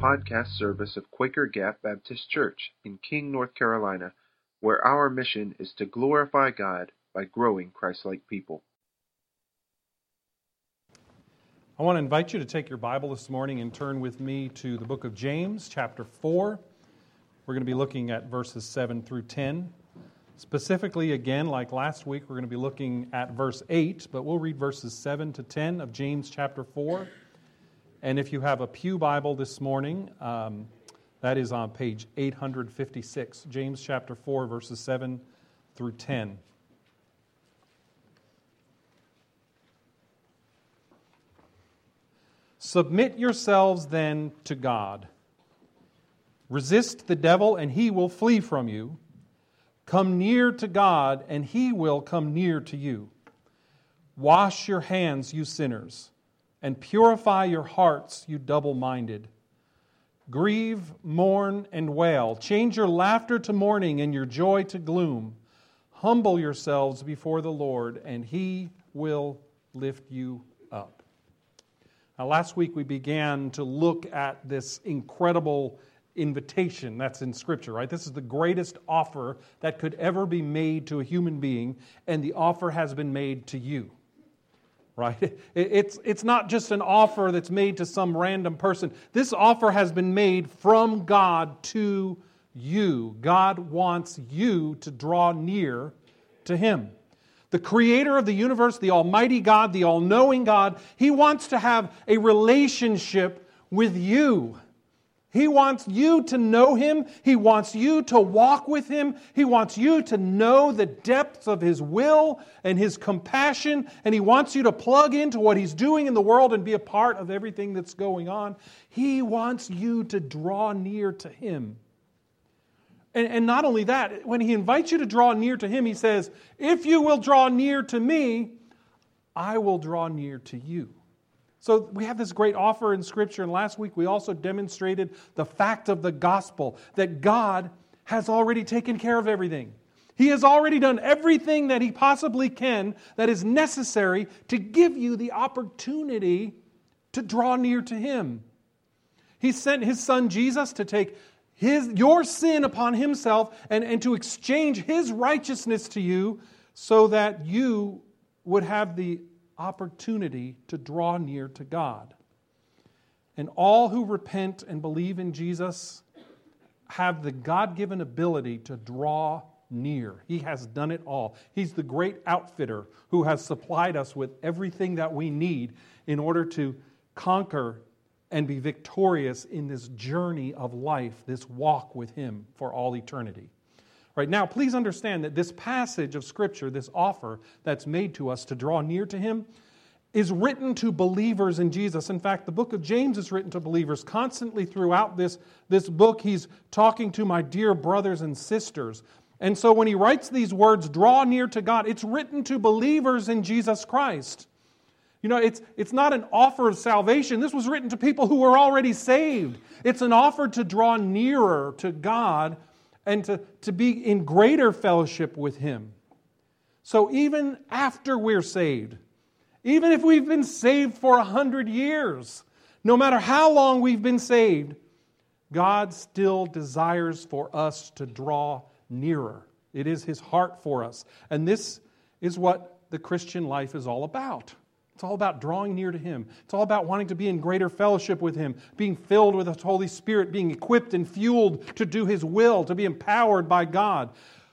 podcast service of Quaker Gap Baptist Church in King, North Carolina, where our mission is to glorify God by growing Christ-like people. I want to invite you to take your Bible this morning and turn with me to the book of James, chapter 4. We're going to be looking at verses 7 through 10. Specifically, again, like last week, we're going to be looking at verse 8, but we'll read verses 7 to 10 of James chapter 4. And if you have a pew Bible this morning, that is on page 856, James chapter 4, verses 7 through 10. Submit yourselves then to God. Resist the devil, and he will flee from you. Come near to God, and He will come near to you. Wash your hands, you sinners, and purify your hearts, you double-minded. Grieve, mourn, and wail. Change your laughter to mourning and your joy to gloom. Humble yourselves before the Lord, and He will lift you up. Now, last week we began to look at this incredible invitation that's in Scripture, right? This is the greatest offer that could ever be made to a human being, and the offer has been made to you, right? It's not just an offer that's made to some random person. This offer has been made from God to you. God wants you to draw near to Him. The Creator of the universe, the Almighty God, the all-knowing God, He wants to have a relationship with you. He wants you to know Him. He wants you to walk with Him. He wants you to know the depths of His will and His compassion. And He wants you to plug into what He's doing in the world and be a part of everything that's going on. He wants you to draw near to Him. And not only that, when He invites you to draw near to Him, He says, if you will draw near to me, I will draw near to you. So we have this great offer in Scripture, and last week we also demonstrated the fact of the gospel, that God has already taken care of everything. He has already done everything that He possibly can that is necessary to give you the opportunity to draw near to Him. He sent His Son Jesus to take your sin upon Himself and to exchange His righteousness to you so that you would have the opportunity to draw near to God. And all who repent and believe in Jesus have the God-given ability to draw near. He has done it all. He's the great outfitter who has supplied us with everything that we need in order to conquer and be victorious in this journey of life, this walk with Him for all eternity. Right now, please understand that this passage of Scripture, this offer that's made to us to draw near to Him, is written to believers in Jesus. In fact, the book of James is written to believers. Constantly throughout this book, he's talking to my dear brothers and sisters. And so when he writes these words, draw near to God, it's written to believers in Jesus Christ. You know, it's not an offer of salvation. This was written to people who were already saved. It's an offer to draw nearer to God and to be in greater fellowship with Him. So even after we're saved, even if we've been saved for 100 years, no matter how long we've been saved, God still desires for us to draw nearer. It is His heart for us. And this is what the Christian life is all about. It's all about drawing near to Him. It's all about wanting to be in greater fellowship with Him, being filled with the Holy Spirit, being equipped and fueled to do His will, to be empowered by God.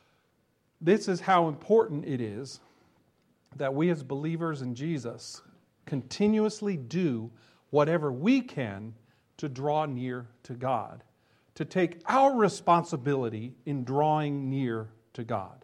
This is how important it is that we as believers in Jesus continuously do whatever we can to draw near to God, to take our responsibility in drawing near to God.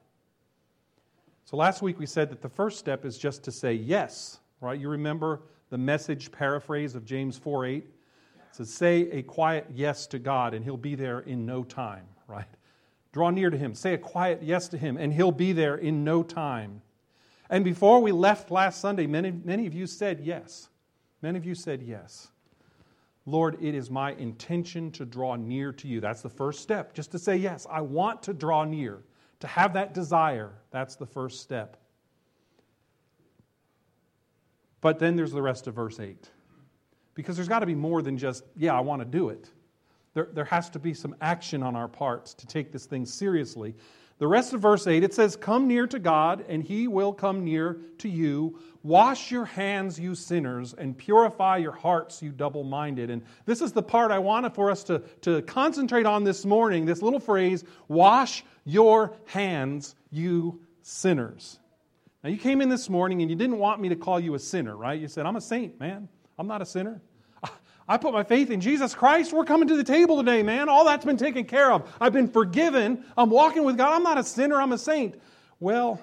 So last week we said that the first step is just to say yes. Right? You remember the Message paraphrase of James 4:8? It says, say a quiet yes to God and He'll be there in no time. Right? Draw near to Him. Say a quiet yes to Him and He'll be there in no time. And before we left last Sunday, many of you said yes. Many of you said yes. Lord, it is my intention to draw near to You. That's the first step, just to say yes. I want to draw near, to have that desire. That's the first step. But then there's the rest of verse 8. Because there's got to be more than just, yeah, I want to do it. There has to be some action on our parts to take this thing seriously. The rest of verse 8, it says, "Come near to God, and He will come near to you. Wash your hands, you sinners, and purify your hearts, you double-minded." And this is the part I wanted for us to concentrate on this morning, this little phrase, "Wash your hands, you sinners." Now, you came in this morning and you didn't want me to call you a sinner, right? You said, "I'm a saint, man. I'm not a sinner. I put my faith in Jesus Christ. We're coming to the table today, man. All that's been taken care of. I've been forgiven. I'm walking with God. I'm not a sinner. I'm a saint." Well,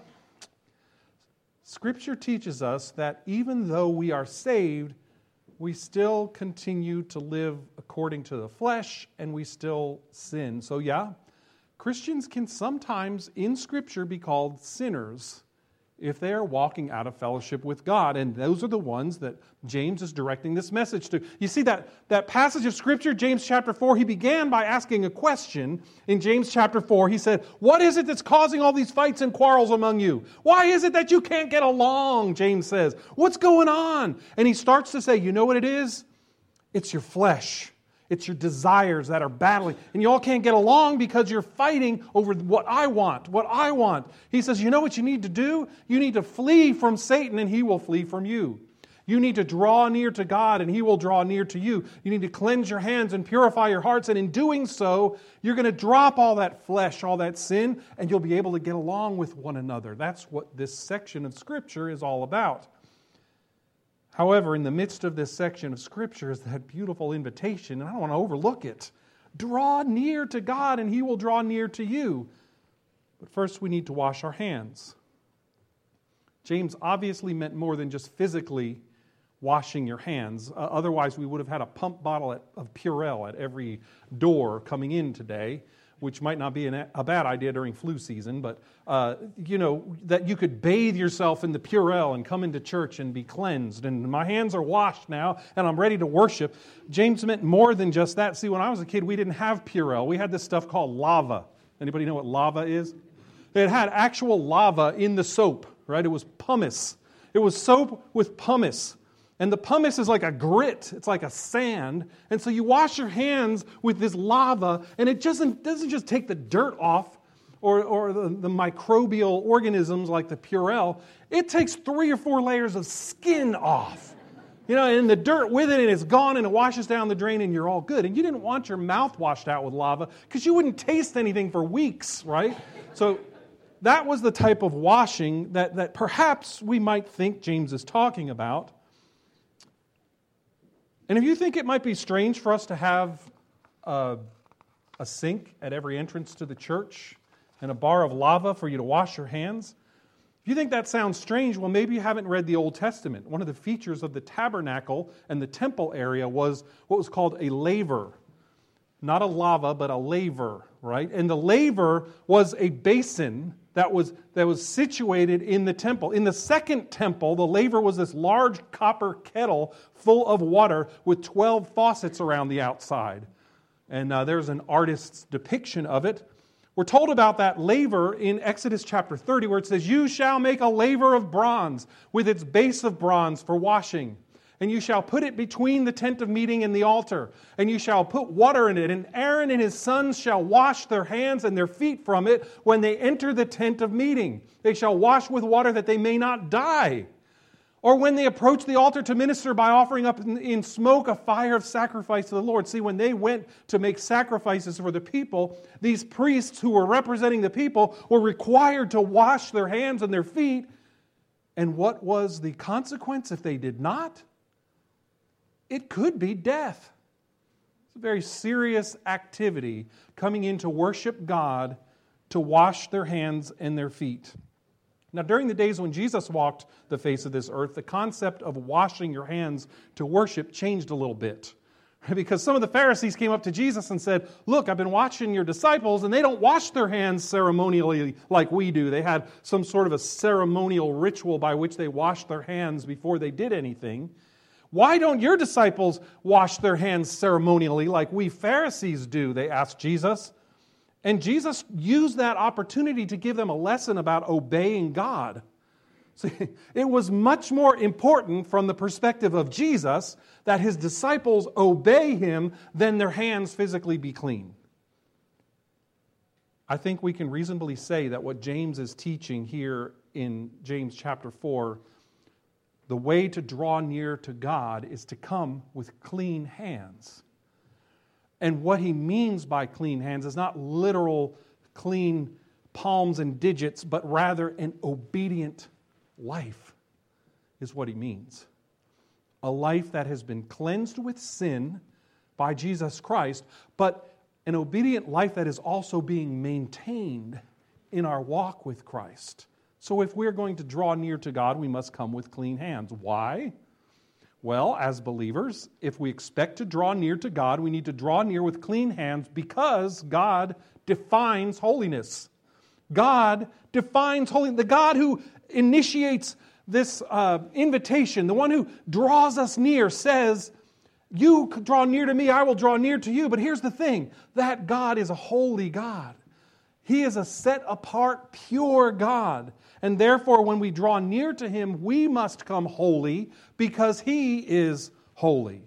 Scripture teaches us that even though we are saved, we still continue to live according to the flesh, and we still sin. So yeah, Christians can sometimes in Scripture be called sinners if they are walking out of fellowship with God. And those are the ones that James is directing this message to. You see that passage of Scripture, James chapter 4, he began by asking a question. In James chapter 4, he said, "What is it that's causing all these fights and quarrels among you? Why is it that you can't get along?" James says. "What's going on?" And he starts to say, you know what it is? It's your flesh. It's your desires that are battling. And you all can't get along because you're fighting over what I want. He says, you know what you need to do? You need to flee from Satan and he will flee from you. You need to draw near to God and He will draw near to you. You need to cleanse your hands and purify your hearts. And in doing so, you're going to drop all that flesh, all that sin, and you'll be able to get along with one another. That's what this section of Scripture is all about. However, in the midst of this section of Scripture is that beautiful invitation, and I don't want to overlook it. Draw near to God and He will draw near to you. But first we need to wash our hands. James obviously meant more than just physically washing your hands. Otherwise we would have had a pump bottle of Purell at every door coming in today, which might not be a bad idea during flu season, but that you could bathe yourself in the Purell and come into church and be cleansed. And my hands are washed now, and I'm ready to worship. James meant more than just that. See, when I was a kid, we didn't have Purell. We had this stuff called lava. Anybody know what lava is? It had actual lava in the soap, right? It was pumice. It was soap with pumice. And the pumice is like a grit. It's like a sand. And so you wash your hands with this lava, and it doesn't just take the dirt off or the microbial organisms like the Purell. It takes 3 or 4 layers of skin off. And the dirt with it, and it's gone, and it washes down the drain, and you're all good. And you didn't want your mouth washed out with lava because you wouldn't taste anything for weeks, right? So that was the type of washing that perhaps we might think James is talking about. And if you think it might be strange for us to have a sink at every entrance to the church and a bar of lava for you to wash your hands, if you think that sounds strange, well, maybe you haven't read the Old Testament. One of the features of the tabernacle and the temple area was what was called a laver. Not a lava, but a laver, right? And the laver was a basin that was situated in the temple. In the second temple, the laver was this large copper kettle full of water with 12 faucets around the outside. And there's an artist's depiction of it. We're told about that laver in Exodus chapter 30, where it says, "You shall make a laver of bronze with its base of bronze for washing. And you shall put it between the tent of meeting and the altar. And you shall put water in it. And Aaron and his sons shall wash their hands and their feet from it when they enter the tent of meeting. They shall wash with water that they may not die. Or when they approach the altar to minister by offering up in smoke a fire of sacrifice to the Lord." See, when they went to make sacrifices for the people, these priests who were representing the people were required to wash their hands and their feet. And what was the consequence if they did not? It could be death. It's a very serious activity coming in to worship God, to wash their hands and their feet. Now, during the days when Jesus walked the face of this earth, the concept of washing your hands to worship changed a little bit. Because some of the Pharisees came up to Jesus and said, "Look, I've been watching your disciples, and they don't wash their hands ceremonially like we do. They had some sort of a ceremonial ritual by which they washed their hands before they did anything. Why don't your disciples wash their hands ceremonially like we Pharisees do?" they asked Jesus. And Jesus used that opportunity to give them a lesson about obeying God. See, it was much more important from the perspective of Jesus that his disciples obey him than their hands physically be clean. I think we can reasonably say that what James is teaching here in James chapter 4, the way to draw near to God is to come with clean hands. And what he means by clean hands is not literal clean palms and digits, but rather an obedient life is what he means. A life that has been cleansed with sin by Jesus Christ, but an obedient life that is also being maintained in our walk with Christ. So if we're going to draw near to God, we must come with clean hands. Why? Well, as believers, if we expect to draw near to God, we need to draw near with clean hands because God defines holiness. God defines holiness. The God who initiates this invitation, the one who draws us near, says, you draw near to me, I will draw near to you. But here's the thing, that God is a holy God. He is a set-apart, pure God. And therefore, when we draw near to him, we must come holy because he is holy.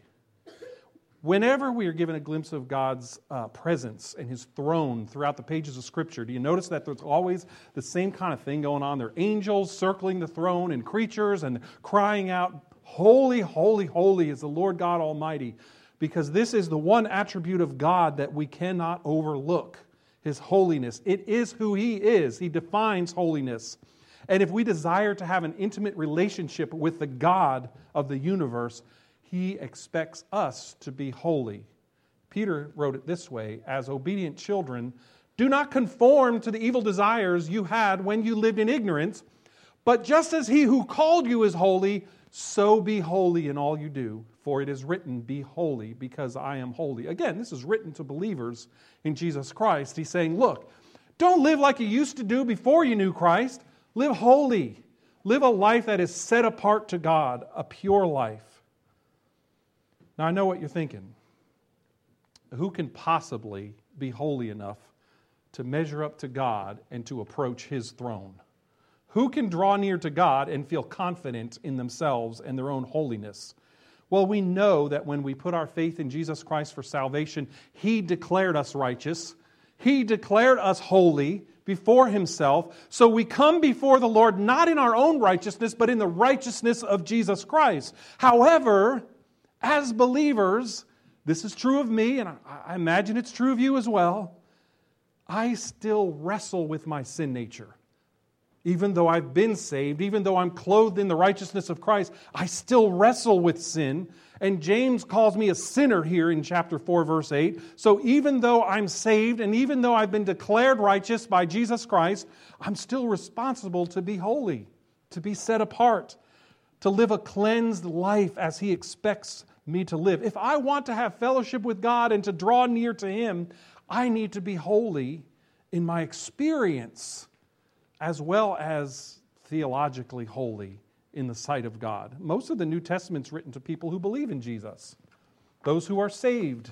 Whenever we are given a glimpse of God's presence and his throne throughout the pages of Scripture, do you notice that there's always the same kind of thing going on? There are angels circling the throne and creatures and crying out, holy, holy, holy is the Lord God Almighty. Because this is the one attribute of God that we cannot overlook, his holiness. It is who he is. He defines holiness. And if we desire to have an intimate relationship with the God of the universe, he expects us to be holy. Peter wrote it this way, as obedient children, do not conform to the evil desires you had when you lived in ignorance, but just as he who called you is holy, so be holy in all you do. For it is written, be holy because I am holy. Again, this is written to believers in Jesus Christ. He's saying, look, don't live like you used to do before you knew Christ. Live holy. Live a life that is set apart to God, a pure life. Now, I know what you're thinking. Who can possibly be holy enough to measure up to God and to approach his throne? Who can draw near to God and feel confident in themselves and their own holiness? Well, we know that when we put our faith in Jesus Christ for salvation, he declared us righteous. He declared us holy before himself. So we come before the Lord not in our own righteousness, but in the righteousness of Jesus Christ. However, as believers, this is true of me, and I imagine it's true of you as well, I still wrestle with my sin nature. Even though I've been saved, even though I'm clothed in the righteousness of Christ, I still wrestle with sin. And James calls me a sinner here in chapter 4, verse 8. So even though I'm saved, and even though I've been declared righteous by Jesus Christ, I'm still responsible to be holy, to be set apart, to live a cleansed life as he expects me to live. If I want to have fellowship with God and to draw near to him, I need to be holy in my experience as well as theologically holy in the sight of God. Most of the New Testament's written to people who believe in Jesus, those who are saved,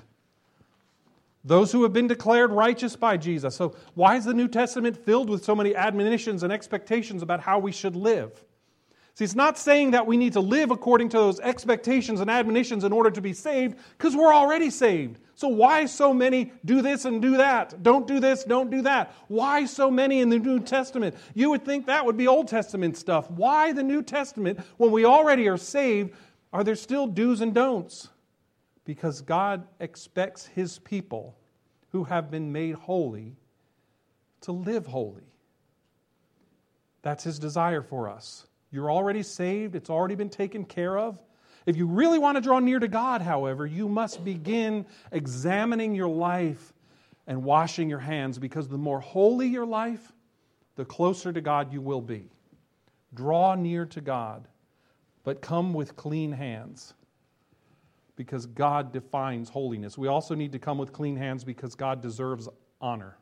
those who have been declared righteous by Jesus. So why is the New Testament filled with so many admonitions and expectations about how we should live? See, it's not saying that we need to live according to those expectations and admonitions in order to be saved, because we're already saved. So why so many do this and do that? Don't do this, don't do that. Why so many in the New Testament? You would think that would be Old Testament stuff. Why the New Testament when we already are saved? Are there still do's and don'ts? Because God expects his people who have been made holy to live holy. That's his desire for us. You're already saved. It's already been taken care of. If you really want to draw near to God, however, you must begin examining your life and washing your hands, because the more holy your life, the closer to God you will be. Draw near to God, but come with clean hands, because God defines holiness. We also need to come with clean hands because God deserves honor.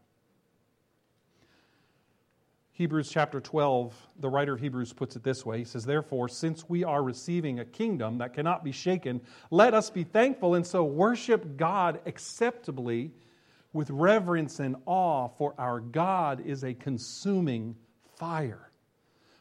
Hebrews chapter 12, the writer of Hebrews puts it this way. He says, therefore, since we are receiving a kingdom that cannot be shaken, let us be thankful and so worship God acceptably with reverence and awe, for our God is a consuming fire.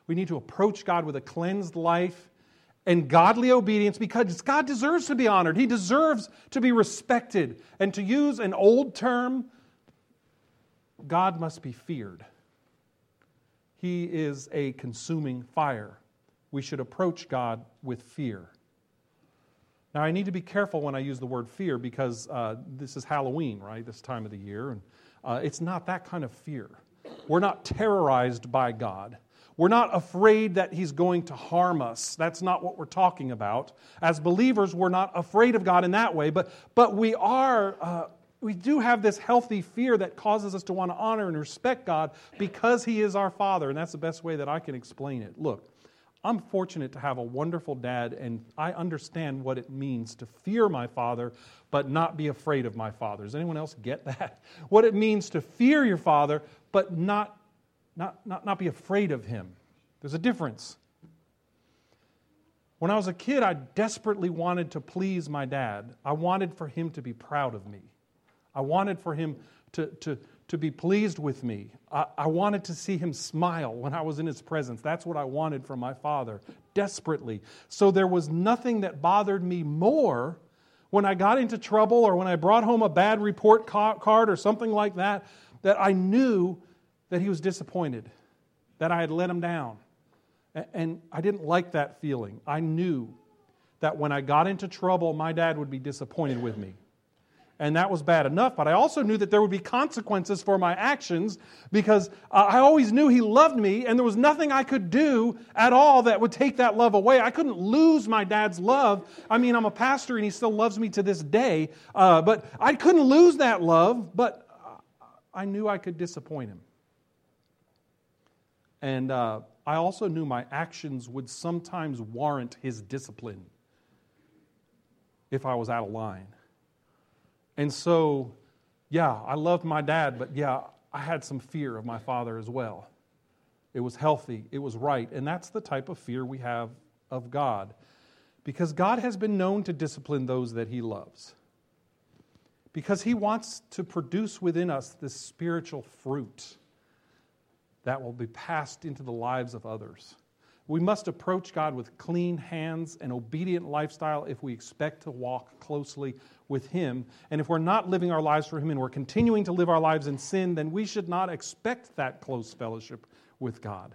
We need to approach God with a cleansed life and godly obedience because God deserves to be honored. He deserves to be respected. And to use an old term, God must be feared. He is a consuming fire. We should approach God with fear. Now, I need to be careful when I use the word fear because this is Halloween, right? This time of the year. And it's not that kind of fear. We're not terrorized by God. We're not afraid that He's going to harm us. That's not what we're talking about. As believers, we're not afraid of God in that way, but we are... we do have this healthy fear that causes us to want to honor and respect God because He is our Father, and that's the best way that I can explain it. Look, I'm fortunate to have a wonderful dad, and I understand what it means to fear my father, but not be afraid of my father. Does anyone else get that? What it means to fear your father, but not be afraid of him. There's a difference. When I was a kid, I desperately wanted to please my dad. I wanted for him to be proud of me. I wanted for him to be pleased with me. I wanted to see him smile when I was in his presence. That's what I wanted from my father, desperately. So there was nothing that bothered me more when I got into trouble or when I brought home a bad report card or something like that, that I knew that he was disappointed, that I had let him down. And I didn't like that feeling. I knew that when I got into trouble, my dad would be disappointed with me. And that was bad enough, but I also knew that there would be consequences for my actions because I always knew he loved me and there was nothing I could do at all that would take that love away. I couldn't lose my dad's love. I mean, I'm a pastor and he still loves me to this day, but I couldn't lose that love, but I knew I could disappoint him. And I also knew my actions would sometimes warrant his discipline if I was out of line. And so, yeah, I loved my dad, but yeah, I had some fear of my father as well. It was healthy, it was right, and that's the type of fear we have of God. Because God has been known to discipline those that He loves. Because He wants to produce within us this spiritual fruit that will be passed into the lives of others. We must approach God with clean hands and obedient lifestyle if we expect to walk closely with Him. And if we're not living our lives for Him and we're continuing to live our lives in sin, then we should not expect that close fellowship with God.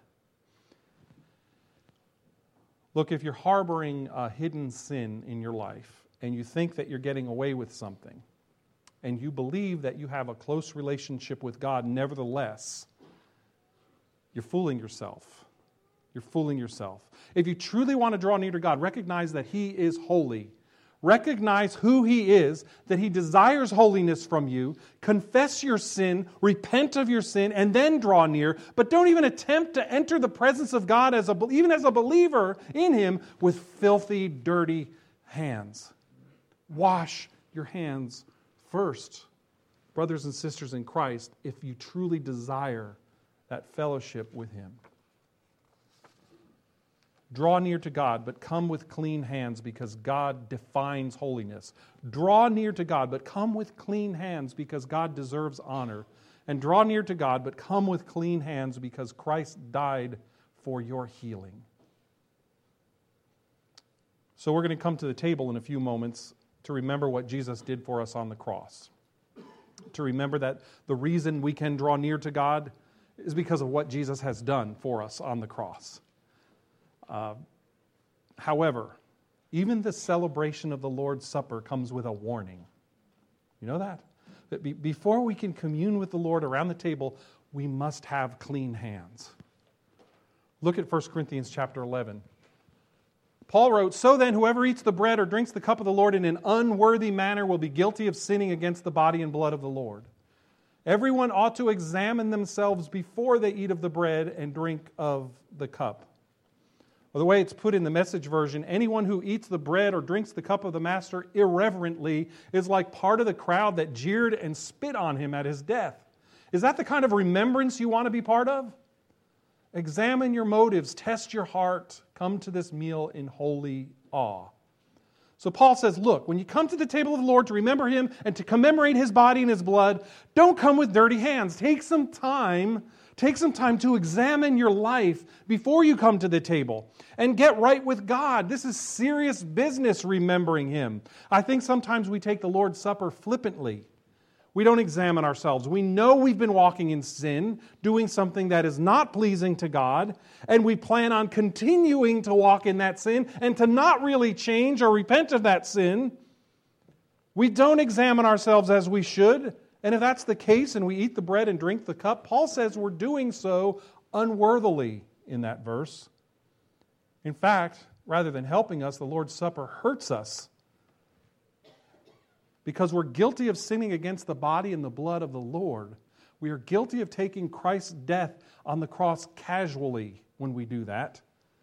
Look, if you're harboring a hidden sin in your life and you think that you're getting away with something and you believe that you have a close relationship with God, nevertheless, you're fooling yourself. You're fooling yourself. If you truly want to draw near to God, recognize that He is holy. Recognize who He is, that He desires holiness from you. Confess your sin, repent of your sin, and then draw near. But don't even attempt to enter the presence of God, even as a believer in Him, with filthy, dirty hands. Wash your hands first, brothers and sisters in Christ, if you truly desire that fellowship with Him. Draw near to God, but come with clean hands because God defines holiness. Draw near to God, but come with clean hands because God deserves honor. And draw near to God, but come with clean hands because Christ died for your healing. So we're going to come to the table in a few moments to remember what Jesus did for us on the cross. To remember that the reason we can draw near to God is because of what Jesus has done for us on the cross. However, even the celebration of the Lord's Supper comes with a warning. You know that? That before we can commune with the Lord around the table, we must have clean hands. Look at 1 Corinthians chapter 11. Paul wrote, "So then, whoever eats the bread or drinks the cup of the Lord in an unworthy manner will be guilty of sinning against the body and blood of the Lord. Everyone ought to examine themselves before they eat of the bread and drink of the cup." Or the way it's put in the Message version, anyone who eats the bread or drinks the cup of the Master irreverently is like part of the crowd that jeered and spit on Him at His death. Is that the kind of remembrance you want to be part of? Examine your motives, test your heart, come to this meal in holy awe. So Paul says, look, when you come to the table of the Lord to remember Him and to commemorate His body and His blood, don't come with dirty hands. Take some time Take some time to examine your life before you come to the table and get right with God. This is serious business, remembering Him. I think sometimes we take the Lord's Supper flippantly. We don't examine ourselves. We know we've been walking in sin, doing something that is not pleasing to God, and we plan on continuing to walk in that sin and to not really change or repent of that sin. We don't examine ourselves as we should. And if that's the case and we eat the bread and drink the cup, Paul says we're doing so unworthily in that verse. In fact, rather than helping us, the Lord's Supper hurts us because we're guilty of sinning against the body and the blood of the Lord. We are guilty of taking Christ's death on the cross casually when we do that.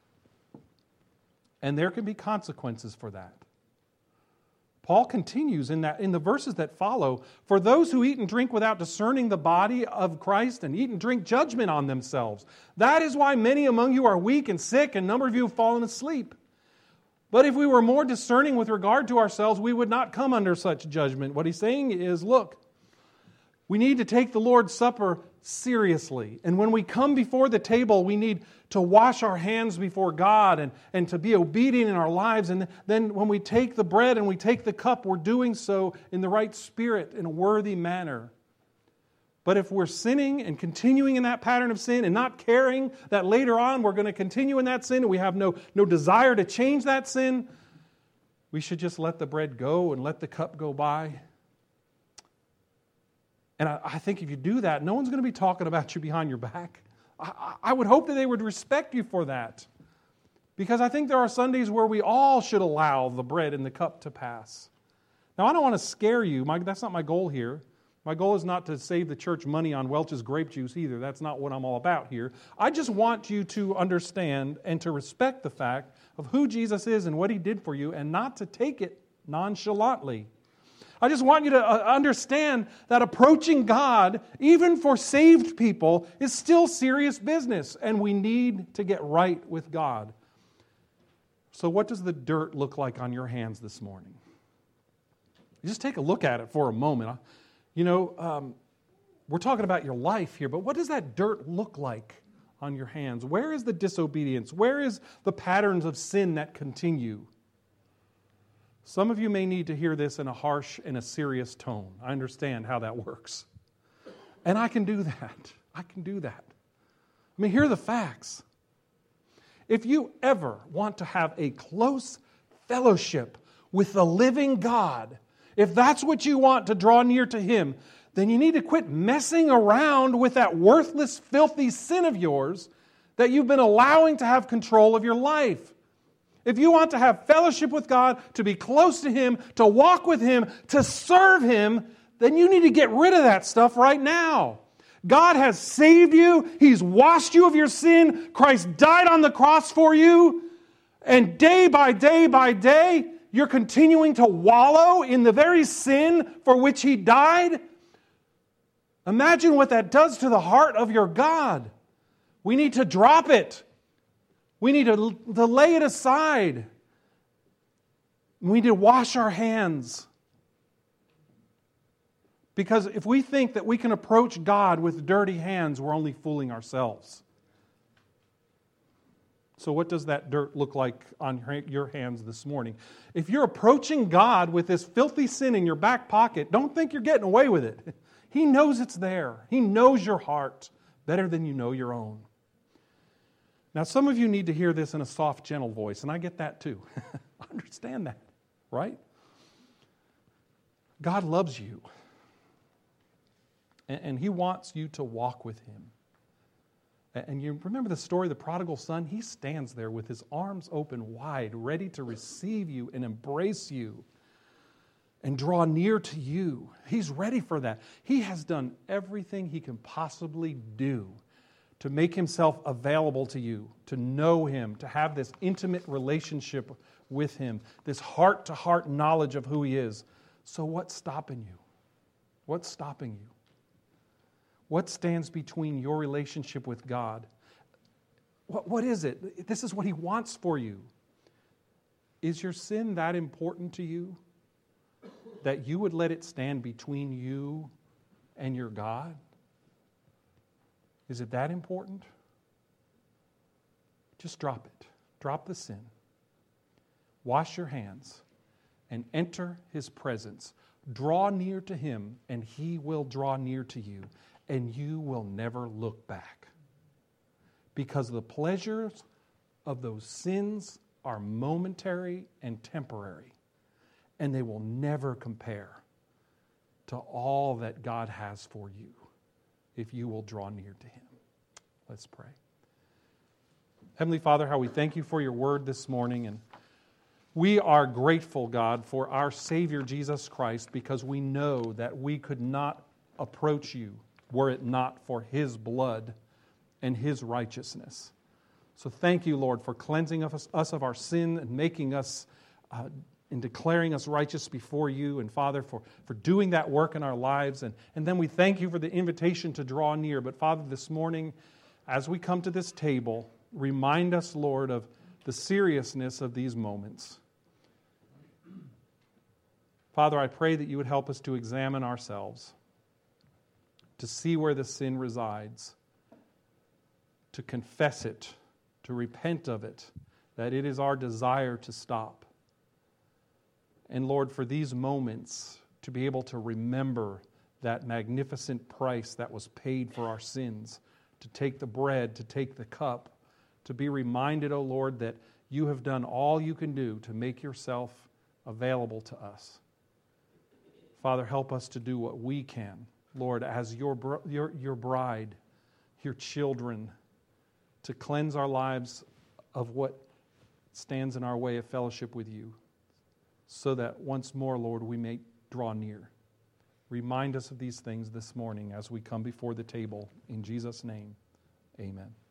And there can be consequences for that. Paul continues in the verses that follow, for those who eat and drink without discerning the body of Christ and eat and drink judgment on themselves. That is why many among you are weak and sick, and a number of you have fallen asleep. But if we were more discerning with regard to ourselves, we would not come under such judgment. What he's saying is, look, we need to take the Lord's Supper seriously. And when we come before the table, we need to wash our hands before God and to be obedient in our lives. And then when we take the bread and we take the cup, we're doing so in the right spirit, in a worthy manner. But if we're sinning and continuing in that pattern of sin and not caring that later on we're going to continue in that sin and we have no desire to change that sin, we should just let the bread go and let the cup go by. And I think if you do that, no one's going to be talking about you behind your back. I would hope that they would respect you for that. Because I think there are Sundays where we all should allow the bread and the cup to pass. Now, I don't want to scare you. That's not my goal here. My goal is not to save the church money on Welch's grape juice either. That's not what I'm all about here. I just want you to understand and to respect the fact of who Jesus is and what He did for you and not to take it nonchalantly. I just want you to understand that approaching God, even for saved people, is still serious business, and we need to get right with God. So what does the dirt look like on your hands this morning? Just take a look at it for a moment. We're talking about your life here, but what does that dirt look like on your hands? Where is the disobedience? Where is the patterns of sin that continue? Some of you may need to hear this in a harsh and a serious tone. I understand how that works. And I can do that. I mean, here are the facts. If you ever want to have a close fellowship with the living God, if that's what you want to draw near to Him, then you need to quit messing around with that worthless, filthy sin of yours that you've been allowing to have control of your life. If you want to have fellowship with God, to be close to Him, to walk with Him, to serve Him, then you need to get rid of that stuff right now. God has saved you. He's washed you of your sin. Christ died on the cross for you. And day by day by day, you're continuing to wallow in the very sin for which He died. Imagine what that does to the heart of your God. We need to drop it. We need to lay it aside. We need to wash our hands. Because if we think that we can approach God with dirty hands, we're only fooling ourselves. So what does that dirt look like on your hands this morning? If you're approaching God with this filthy sin in your back pocket, don't think you're getting away with it. He knows it's there. He knows your heart better than you know your own. Now, some of you need to hear this in a soft, gentle voice, and I get that too. I understand that, right? God loves you, and He wants you to walk with Him. And you remember the story of the prodigal son? He stands there with his arms open wide, ready to receive you and embrace you and draw near to you. He's ready for that. He has done everything He can possibly do to make Himself available to you, to know Him, to have this intimate relationship with Him, this heart-to-heart knowledge of who He is. So what's stopping you? What's stopping you? What stands between your relationship with God? What is it? This is what He wants for you. Is your sin that important to you that you would let it stand between you and your God? Is it that important? Just drop it. Drop the sin. Wash your hands and enter His presence. Draw near to Him, and He will draw near to you, and you will never look back. Because the pleasures of those sins are momentary and temporary, and they will never compare to all that God has for you if you will draw near to Him. Let's pray. Heavenly Father, how we thank You for Your word this morning, and we are grateful, God, for our Savior Jesus Christ, because we know that we could not approach You were it not for His blood and His righteousness. So thank You, Lord, for cleansing us of our sin and making us and declaring us righteous before You, and Father, for doing that work in our lives. And then we thank You for the invitation to draw near. But Father, this morning, as we come to this table, remind us, Lord, of the seriousness of these moments. Father, I pray that You would help us to examine ourselves, to see where the sin resides, to confess it, to repent of it, that it is our desire to stop. And Lord, for these moments, to be able to remember that magnificent price that was paid for our sins, to take the bread, to take the cup, to be reminded, O Lord, that You have done all You can do to make Yourself available to us. Father, help us to do what we can, Lord, as Your bride, Your children, to cleanse our lives of what stands in our way of fellowship with You, so that once more, Lord, we may draw near. Remind us of these things this morning as we come before the table. In Jesus' name, amen.